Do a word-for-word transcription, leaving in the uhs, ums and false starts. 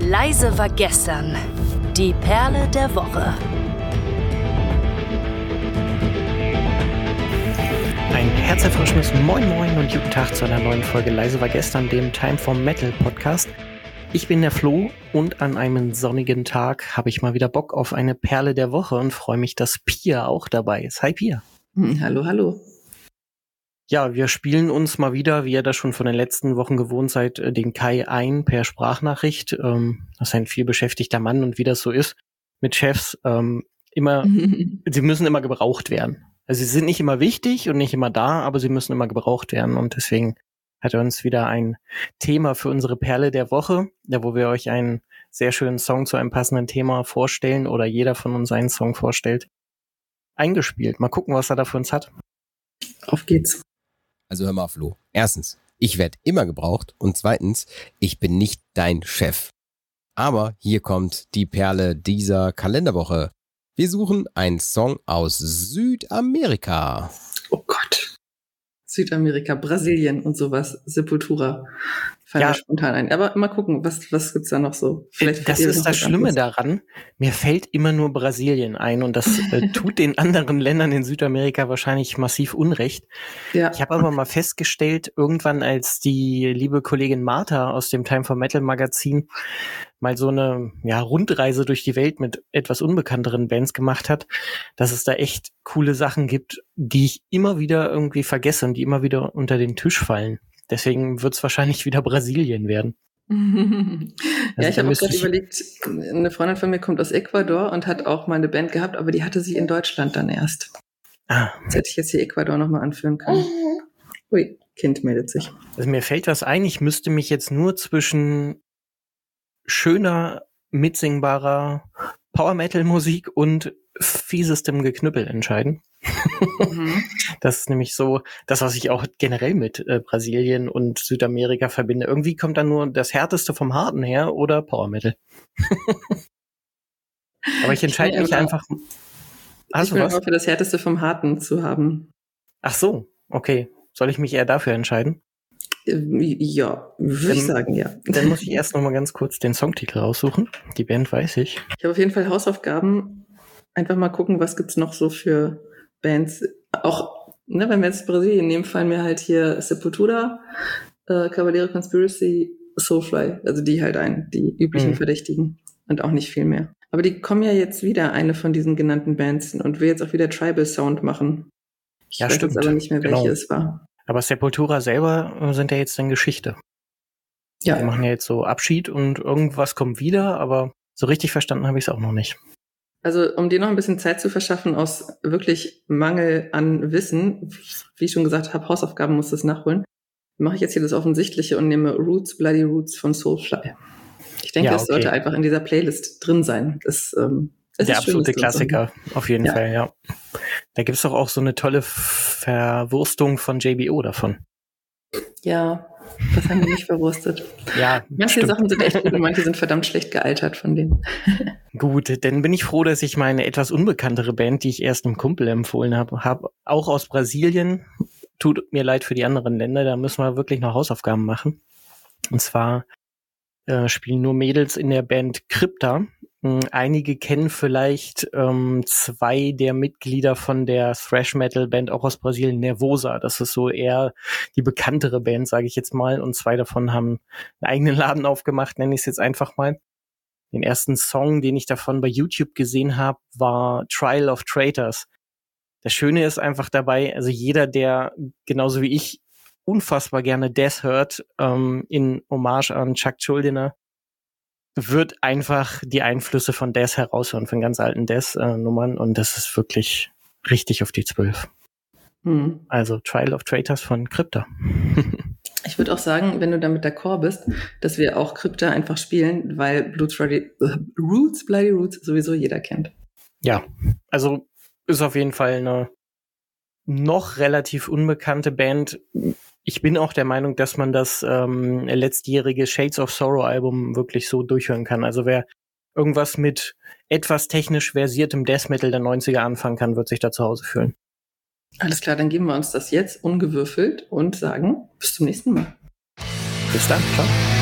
Leise war gestern. Die Perle der Woche. Ein herzerfrischendes Moin Moin und guten Tag zu einer neuen Folge Leise war gestern, dem Time for Metal Podcast. Ich bin der Flo und an einem sonnigen Tag habe ich mal wieder Bock auf eine Perle der Woche und freue mich, dass Pia auch dabei ist. Hi Pia. Hm, hallo, hallo. Ja, wir spielen uns mal wieder, wie ihr das schon von den letzten Wochen gewohnt seid, den Kai ein per Sprachnachricht. Ähm, das ist ein viel beschäftigter Mann und wie das so ist mit Chefs, ähm, immer, sie müssen immer gebraucht werden. Also sie sind nicht immer wichtig und nicht immer da, aber sie müssen immer gebraucht werden und deswegen hat er uns wieder ein Thema für unsere Perle der Woche, da wo wir euch einen sehr schönen Song zu einem passenden Thema vorstellen oder jeder von uns einen Song vorstellt, eingespielt. Mal gucken, was er da für uns hat. Auf geht's. Also hör mal, Flo. Erstens, ich werde immer gebraucht und zweitens, ich bin nicht dein Chef. Aber hier kommt die Perle dieser Kalenderwoche. Wir suchen einen Song aus Südamerika. Oh Gott. Südamerika, Brasilien und sowas. Sepultura. Fallen Ja. mir spontan ein. Aber mal gucken, was, was gibt's da noch so? Vielleicht Das ist das Schlimme daran. Mir fällt immer nur Brasilien ein und das äh, tut den anderen Ländern in Südamerika wahrscheinlich massiv Unrecht. Ja. Ich habe aber mal festgestellt, irgendwann als die liebe Kollegin Martha aus dem Time for Metal Magazin mal so eine ja, Rundreise durch die Welt mit etwas unbekannteren Bands gemacht hat, dass es da echt coole Sachen gibt, die ich immer wieder irgendwie vergesse und die immer wieder unter den Tisch fallen. Deswegen wird es wahrscheinlich wieder Brasilien werden. ja, Also ich da habe auch müsste gerade ich- überlegt, eine Freundin von mir kommt aus Ecuador und hat auch mal eine Band gehabt, aber die hatte sie in Deutschland dann erst. Ah, Jetzt hätte ich jetzt hier Ecuador nochmal anführen können. Ui, Kind meldet sich. also mir fällt was ein, ich müsste mich jetzt nur zwischen schöner, mitsingbarer Power-Metal-Musik und fiesestem Geknüppel entscheiden. Mhm. Das ist nämlich so das, was ich auch generell mit äh, Brasilien und Südamerika verbinde. Irgendwie kommt dann nur das Härteste vom Harten her oder Power-Metal. Aber ich entscheide bin mich immer- einfach. Ich Hast du bin was? immer für das Härteste vom Harten zu haben. Ach so, okay. Soll ich mich eher dafür entscheiden? Äh, Ja, würde ich Ähm, sagen, ja. Dann muss ich erst noch mal ganz kurz den Songtitel raussuchen. Die Band weiß ich. Ich habe auf jeden Fall Hausaufgaben. Einfach mal gucken, was gibt's noch so für Bands. Auch, ne, wenn wir jetzt Brasilien nehmen, fallen mir halt hier Sepultura, äh, Cavaleiro Conspiracy, Soulfly, also die halt ein, die üblichen Mhm. Verdächtigen und auch nicht viel mehr. Aber die kommen ja jetzt wieder, eine von diesen genannten Bands, und will jetzt auch wieder Tribal Sound machen. Ich Ja, weiß stimmt. jetzt aber nicht mehr, welche Genau. es war. Aber Sepultura selber äh, sind ja jetzt in Geschichte. Die Ja, machen ja jetzt so Abschied und irgendwas kommt wieder, aber so richtig verstanden habe ich es auch noch nicht. also um dir noch ein bisschen Zeit zu verschaffen aus wirklich Mangel an Wissen, wie ich schon gesagt habe, Hausaufgaben muss das nachholen, mache ich jetzt hier das Offensichtliche und nehme Roots, Bloody Roots von Soulfly. Ich denke, Ja, das okay. sollte einfach in dieser Playlist drin sein. Das, ähm, es Der ist schön, absolute das drin zu haben. Klassiker, auf jeden Ja. Fall, ja. Da gibt's doch auch so eine tolle Verwurstung von J B O davon. Ja, das haben wir nicht verwurstet. Ja, Manche stimmt. Sachen sind echt gut und manche sind verdammt schlecht gealtert von denen. Gut, dann bin ich froh, dass ich meine etwas unbekanntere Band, die ich erst einem Kumpel empfohlen habe, hab, auch aus Brasilien. Tut mir leid für die anderen Länder, da müssen wir wirklich noch Hausaufgaben machen. Und zwar äh, spielen nur Mädels in der Band Crypta. Hm, Einige kennen vielleicht ähm, zwei der Mitglieder von der Thrash-Metal-Band auch aus Brasilien, Nervosa. Das ist so eher die bekanntere Band, sage ich jetzt mal. Und zwei davon haben einen eigenen Laden aufgemacht, nenne ich es jetzt einfach mal. Den ersten Song, den ich davon bei YouTube gesehen habe, war Trial of Traitors. Das Schöne ist einfach dabei, also jeder, der genauso wie ich unfassbar gerne Death hört, ähm, in Hommage an Chuck Schuldiner, wird einfach die Einflüsse von Death heraushören, von ganz alten Death-Nummern und das ist wirklich richtig auf die Zwölf. Hm. Also Trial of Traitors von Crypta. Ich würde auch sagen, wenn du damit d'accord bist, dass wir auch Crypta einfach spielen, weil Blues Bloody, äh, Roots, Bloody Roots sowieso jeder kennt. Ja, also ist auf jeden Fall eine noch relativ unbekannte Band. Ich bin auch der Meinung, dass man das ähm, letztjährige Shades of Sorrow Album wirklich so durchhören kann. Also wer irgendwas mit etwas technisch versiertem Death Metal der neunziger anfangen kann, wird sich da zu Hause fühlen. Alles klar, dann geben wir uns das jetzt ungewürfelt und sagen bis zum nächsten Mal. Bis dann, ciao.